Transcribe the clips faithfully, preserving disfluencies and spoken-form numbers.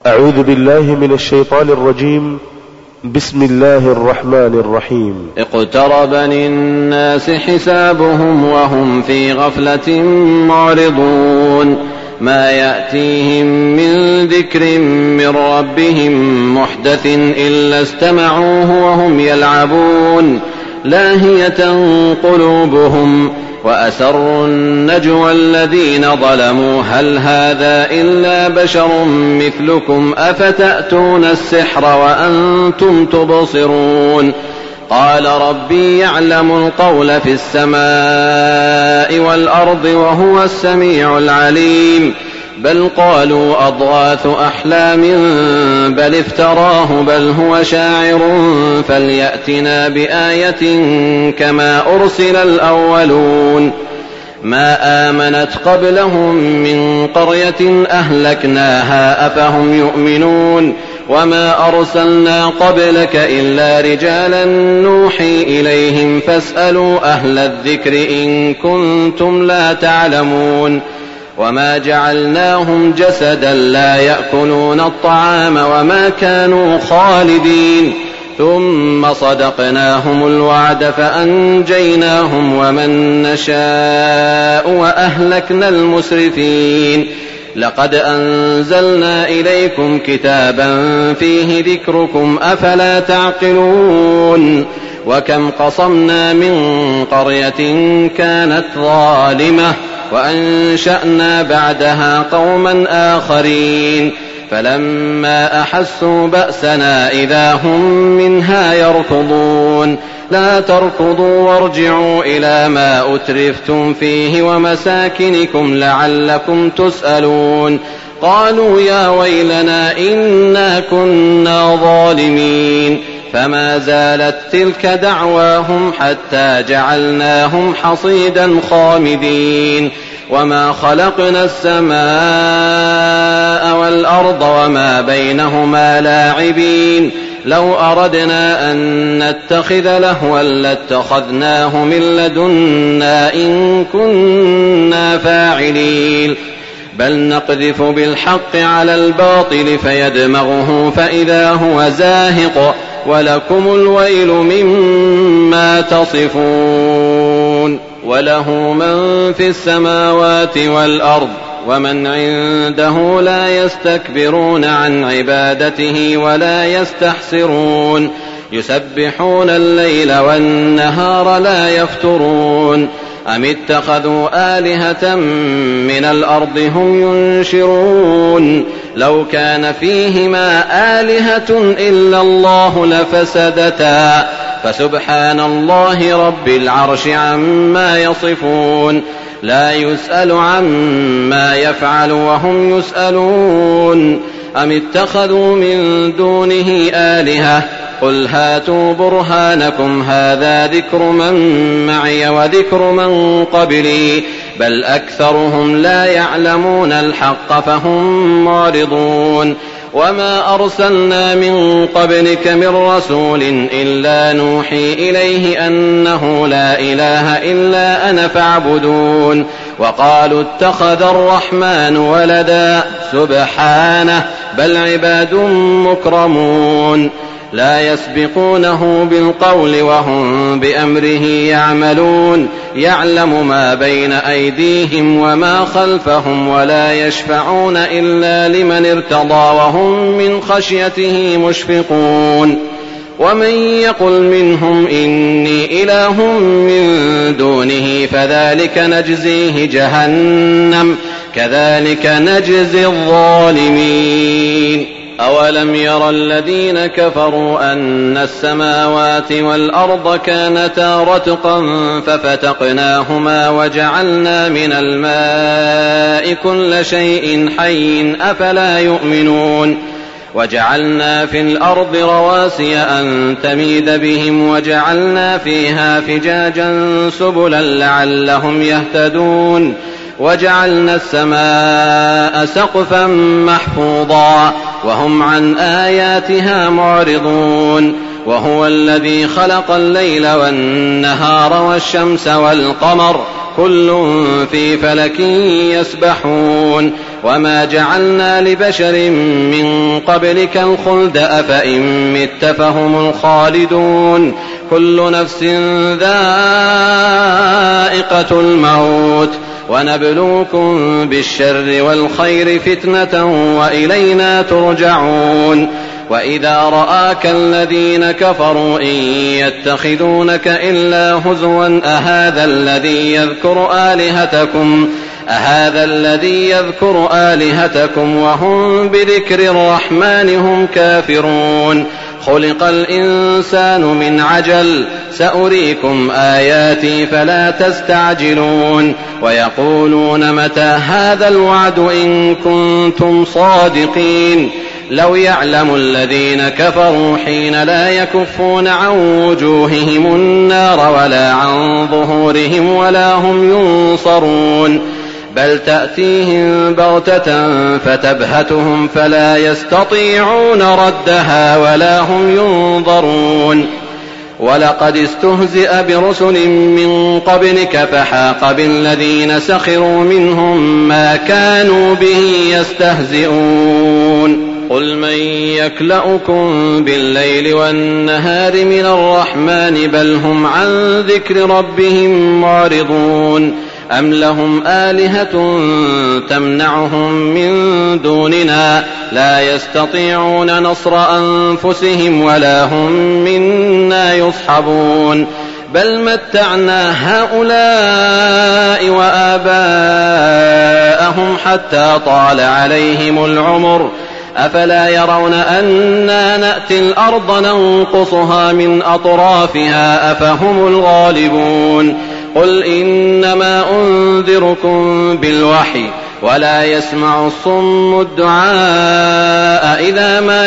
أعوذ بالله من الشيطان الرجيم. بسم الله الرحمن الرحيم. اقترب للناس حسابهم وهم في غفلة معرضون ما يأتيهم من ذكر من ربهم محدث إلا استمعوه وهم يلعبون لاهية قلوبهم وأسروا النجوى الذين ظلموا هل هذا إلا بشر مثلكم أفتأتون السحر وأنتم تبصرون قال ربي يعلم القول في السماء والأرض وهو السميع العليم بل قالوا أضغاث أحلام بل افتراه بل هو شاعر فليأتنا بآية كما أرسل الأولون ما آمنت قبلهم من قرية أهلكناها أفهم يؤمنون وما أرسلنا قبلك إلا رجالا نوحي إليهم فاسألوا أهل الذكر إن كنتم لا تعلمون وما جعلناهم جسدا لا يأكلون الطعام وما كانوا خالدين ثم صدقناهم الوعد فأنجيناهم ومن نشاء وأهلكنا المسرفين لقد أنزلنا إليكم كتابا فيه ذكركم أفلا تعقلون وكم قصمنا من قرية كانت ظالمة وأنشأنا بعدها قوما آخرين فلما أحسوا بأسنا إذا هم منها يركضون لا تركضوا وارجعوا إلى ما أترفتم فيه ومساكنكم لعلكم تسألون قالوا يا ويلنا إنا كنا ظالمين فما زالت تلك دعواهم حتى جعلناهم حصيدا خامدين وما خلقنا السماء والأرض وما بينهما لاعبين لو أردنا أن نتخذ لهوا لاتخذناه من لدنا إن كنا فاعلين بل نقذف بالحق على الباطل فيدمغه فإذا هو زاهق ولكم الويل مما تصفون وله من في السماوات والأرض ومن عنده لا يستكبرون عن عبادته ولا يستحسرون يسبحون الليل والنهار لا يفترون أم اتخذوا آلهة من الأرض هم ينشرون لو كان فيهما آلهة إلا الله لفسدتا فسبحان الله رب العرش عما يصفون لا يسأل عما يفعل وهم يسألون أم اتخذوا من دونه آلهة قل هاتوا برهانكم هذا ذكر من معي وذكر من قبلي بل أكثرهم لا يعلمون الحق فهم معرضون وما أرسلنا من قبلك من رسول إلا نوحي إليه أنه لا إله إلا أنا فاعبدون وقالوا اتخذ الرحمن ولدا سبحانه بل عباد مكرمون لا يسبقونه بالقول وهم بأمره يعملون يعلم ما بين أيديهم وما خلفهم ولا يشفعون إلا لمن ارتضى وهم من خشيته مشفقون ومن يقل منهم إني إله من دونه فذلك نجزيه جهنم كذلك نجزي الظالمين أولم ير الذين كفروا أن السماوات والأرض كانتا رتقا ففتقناهما وجعلنا من الماء كل شيء حي أفلا يؤمنون وجعلنا في الأرض رواسي أن تميد بهم وجعلنا فيها فجاجا سبلا لعلهم يهتدون وجعلنا السماء سقفا محفوظا وهم عن آياتها معرضون وهو الذي خلق الليل والنهار والشمس والقمر كل في فلك يسبحون وما جعلنا لبشر من قبلك الخلد أفإن مت فهم الخالدون كل نفس ذائقة الموت ونبلوكم بالشر والخير فتنة وإلينا ترجعون وإذا رآك الذين كفروا إن يتخذونك إلا هزوا أهذا الذي يذكر آلهتكم أهذا الذي يذكر آلهتكم وهم بذكر الرحمن هم كافرون خلق الإنسان من عجل سأريكم آياتي فلا تستعجلون ويقولون متى هذا الوعد إن كنتم صادقين لو يعلم الذين كفروا حين لا يكفون عن وجوههم النار ولا عن ظهورهم ولا هم ينصرون بل تأتيهم بغتة فتبهتهم فلا يستطيعون ردها ولا هم ينظرون ولقد استهزئ برسل من قبلك فحاق بالذين سخروا منهم ما كانوا به يستهزئون قل من يكلؤكم بالليل والنهار من الرحمن بل هم عن ذكر ربهم معرضون أم لهم آلهة تمنعهم من دوننا لا يستطيعون نصر أنفسهم ولا هم منا يصحبون بل متعنا هؤلاء وآباءهم حتى طال عليهم العمر أفلا يرون أنا نأتي الأرض ننقصها من أطرافها أفهم الغالبون قل إنما أنذركم بالوحي ولا يسمع الصم الدعاء إذا ما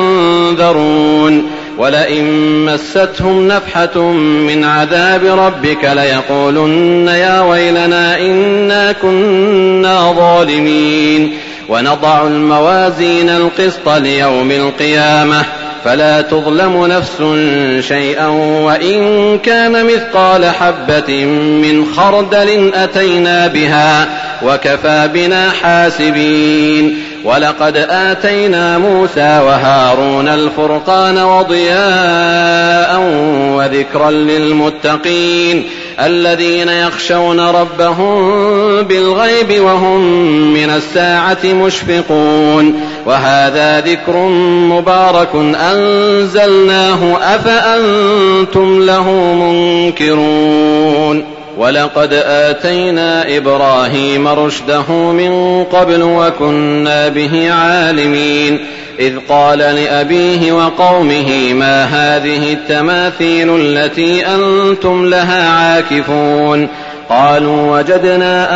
ينذرون ولئن مستهم نفحة من عذاب ربك ليقولن يا ويلنا إنا كنا ظالمين ونضع الموازين القسط ليوم القيامة فلا تظلم نفس شيئا وإن كان مثقال حبة من خردل أتينا بها وكفى بنا حاسبين ولقد آتينا موسى وهارون الفرقان وضياء وذكرا للمتقين الذين يخشون ربهم بالغيب وهم من الساعة مشفقون وهذا ذكر مبارك أنزلناه أفأنتم له منكرون ولقد آتينا إبراهيم رشده من قبل وكنا به عالمين إذ قال لأبيه وقومه ما هذه التماثيل التي أنتم لها عاكفون قالوا وجدنا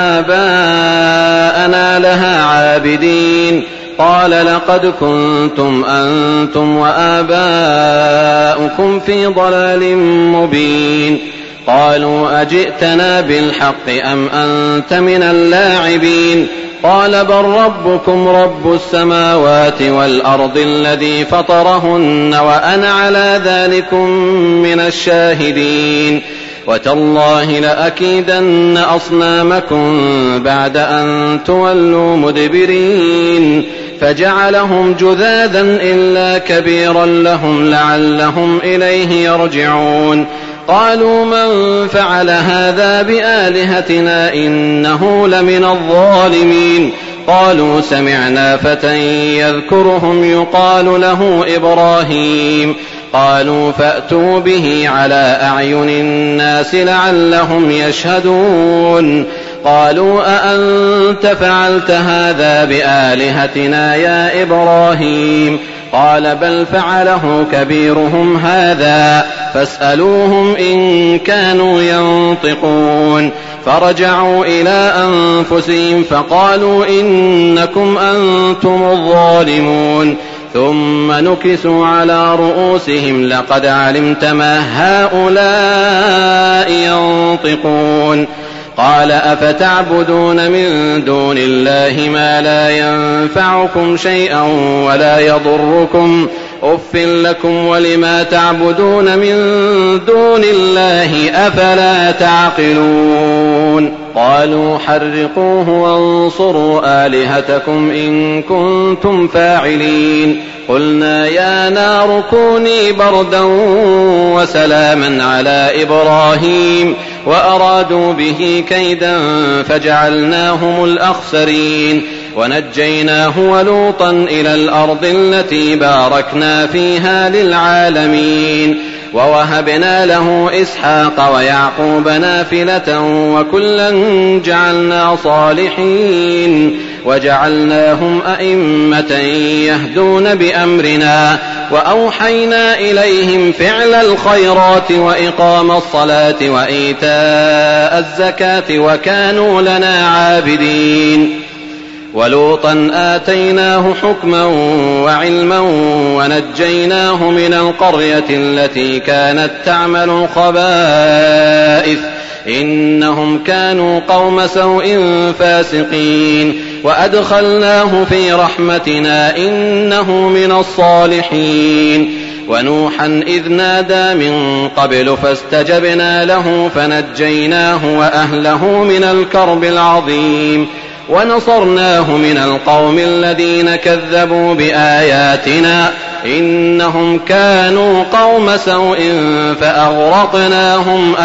آباءنا لها عابدين قال لقد كنتم أنتم وآباؤكم في ضلال مبين قالوا أجئتنا بالحق أم أنت من اللاعبين قال بل ربكم رب السماوات والأرض الذي فطرهن وأنا على ذلكم من الشاهدين وتالله لأكيدن أصنامكم بعد أن تولوا مدبرين فجعلهم جذاذا إلا كبيرا لهم لعلهم إليه يرجعون قالوا من فعل هذا بآلهتنا إنه لمن الظالمين قالوا سمعنا فتى يذكرهم يقال له إبراهيم قالوا فأتوا به على أعين الناس لعلهم يشهدون قالوا أأنت فعلت هذا بآلهتنا يا إبراهيم قال بل فعله كبيرهم هذا فاسألوهم إن كانوا ينطقون فرجعوا إلى أنفسهم فقالوا إنكم أنتم الظالمون ثم نكسوا على رؤوسهم لقد علمت ما هؤلاء ينطقون قال أفتعبدون من دون الله ما لا ينفعكم شيئا ولا يضركم أف لكم ولما تعبدون من دون الله أفلا تعقلون قالوا حرقوه وانصروا آلهتكم إن كنتم فاعلين قلنا يا نار كوني بردا وسلاما على إبراهيم وأرادوا به كيدا فجعلناهم الأخسرين ونجيناه ولوطا إلى الأرض التي باركنا فيها للعالمين ووهبنا له إسحاق ويعقوب نافلة وكلا جعلنا صالحين وجعلناهم أئمة يهدون بأمرنا وأوحينا إليهم فعل الخيرات وإقام الصلاة وإيتاء الزكاة وكانوا لنا عابدين ولوطا آتيناه حكما وعلما ونجيناه من القرية التي كانت تعمل الخبائث إنهم كانوا قوم سوء فاسقين وأدخلناه في رحمتنا إنه من الصالحين ونوحا إذ نادى من قبل فاستجبنا له فنجيناه وأهله من الكرب العظيم ونصرناه من القوم الذين كذبوا بآياتنا إنهم كانوا قوم سوء فأغرقناهم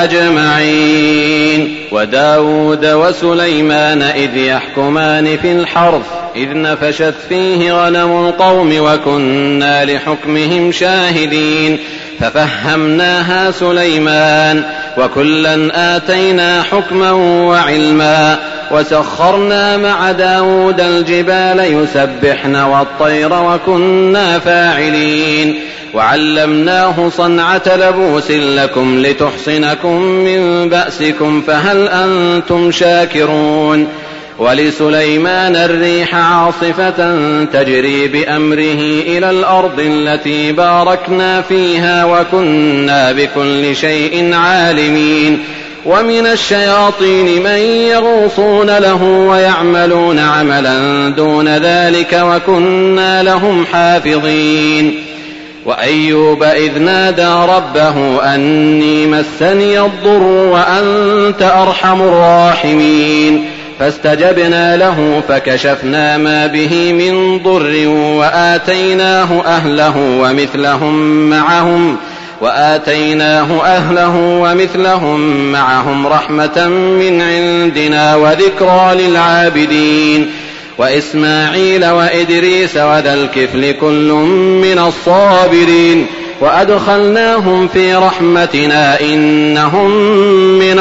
أجمعين وداود وسليمان إذ يحكمان في الحرث إذ نفشت فيه غنم القوم وكنا لحكمهم شاهدين ففهمناها سليمان وكلا آتينا حكما وعلما وسخرنا مع داود الجبال يسبحن والطير وكنا فاعلين وعلمناه صنعة لبوس لكم لتحصنكم من بأسكم فهل أنتم شاكرون ولسليمان الريح عاصفة تجري بأمره إلى الأرض التي باركنا فيها وكنا بكل شيء عالمين ومن الشياطين من يغوصون له ويعملون عملا دون ذلك وكنا لهم حافظين وأيوب إذ نادى ربه أني مسني الضر وأنت أرحم الراحمين فاستجبنا له فكشفنا ما به من ضر وآتيناه أهله ومثلهم معهم وآتيناه أهله ومثلهم معهم رحمة من عندنا وذكرى للعابدين وإسماعيل وإدريس وذا الكفل كل من الصابرين وأدخلناهم في رحمتنا إنهم من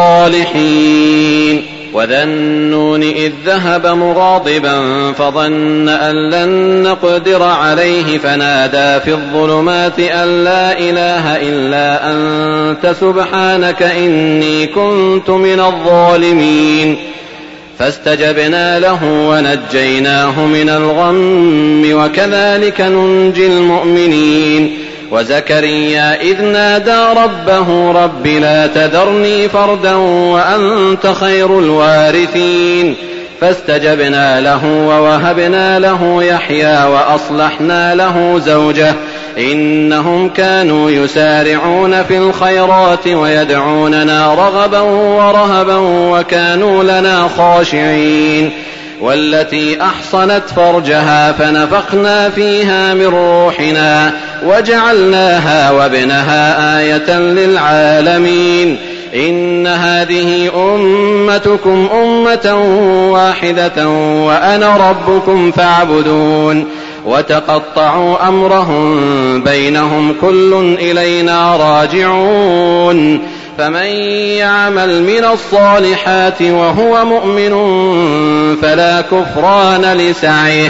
الصالحين وذا النون إذ ذهب مغاضبا فظن أن لن نقدر عليه فنادى في الظلمات أن لا إله إلا أنت سبحانك إني كنت من الظالمين فاستجبنا له ونجيناه من الغم وكذلك ننجي المؤمنين وزكريا إذ نادى ربه رب لا تذرني فردا وأنت خير الوارثين فاستجبنا له ووهبنا له يحيى وأصلحنا له زوجه إنهم كانوا يسارعون في الخيرات ويدعوننا رغبا ورهبا وكانوا لنا خاشعين والتي أحصنت فرجها فنفخنا فيها من روحنا وجعلناها وابنها آية للعالمين إن هذه أمتكم أمة واحدة وأنا ربكم فاعبدون وتقطعوا أمرهم بينهم كل إلينا راجعون فمن يعمل من الصالحات وهو مؤمن فلا كفران لسعيه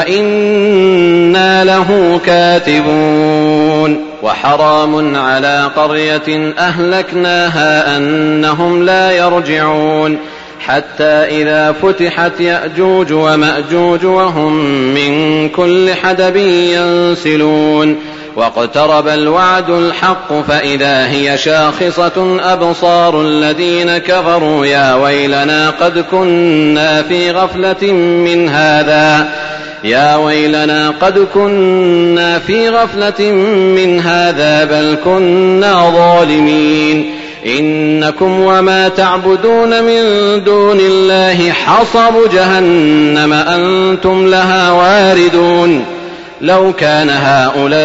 وإنا له كاتبون وحرام على قرية أهلكناها أنهم لا يرجعون حتى إذا فتحت يأجوج ومأجوج وهم من كل حدب ينسلون واقترب الوعد الحق فإذا هي شاخصة أبصار الذين كفروا يا ويلنا قد كنا في غفلة من هذا يا ويلنا قد كنا في غفلة من هذا بل كنا ظالمين إنكم وما تعبدون من دون الله حصب جهنم أنتم لها واردون لو كان هؤلاء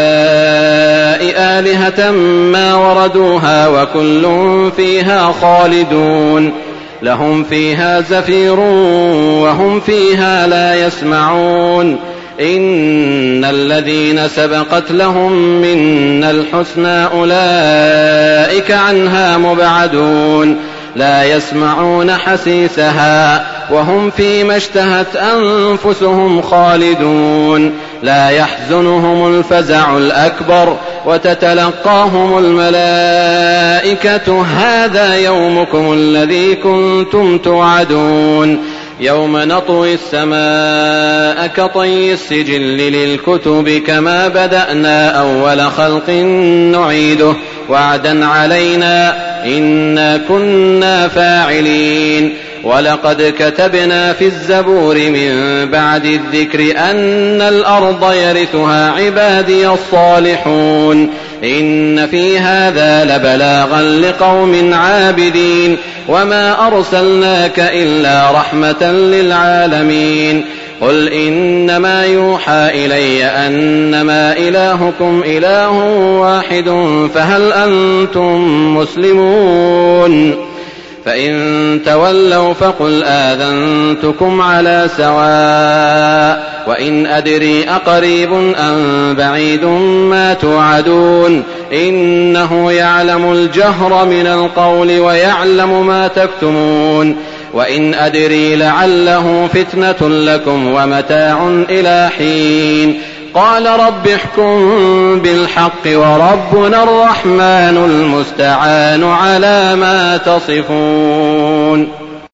آلهة ما وردوها وكل فيها خالدون لهم فيها زفير وهم فيها لا يسمعون إن الذين سبقت لهم منا الحسنى أولئك عنها مبعدون لا يسمعون حسيسها وهم فيما اشتهت أنفسهم خالدون لا يحزنهم الفزع الأكبر وتتلقاهم الملائكة هذا يومكم الذي كنتم توعدون يوم نطوي السماء كطي السجل للكتب كما بدأنا أول خلق نعيده وعدا علينا إنا كنا فاعلين ولقد كتبنا في الزبور من بعد الذكر أن الأرض يرثها عبادي الصالحون إن في هذا لبلاغا لقوم عابدين وما أرسلناك إلا رحمة للعالمين قل إنما يوحى إلي أنما إلهكم إله واحد فهل أنتم مسلمون فإن تولوا فقل آذنتكم على سواء وإن أدري أقريب أم بعيد ما توعدون إنه يعلم الجهر من القول ويعلم ما تكتمون وإن أدري لعله فتنة لكم ومتاع إلى حين قال رب احكم بالحق وربنا الرحمن المستعان على ما تصفون.